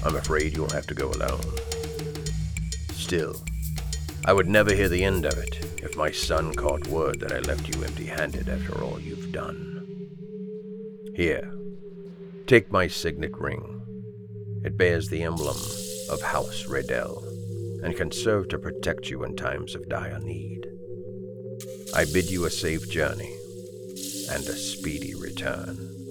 I'm afraid you'll have to go alone. Still, I would never hear the end of it if my son caught word that I left you empty-handed after all you've done. Here, take my signet ring. It bears the emblem of House Redell and can serve to protect you in times of dire need. I bid you a safe journey and a speedy return.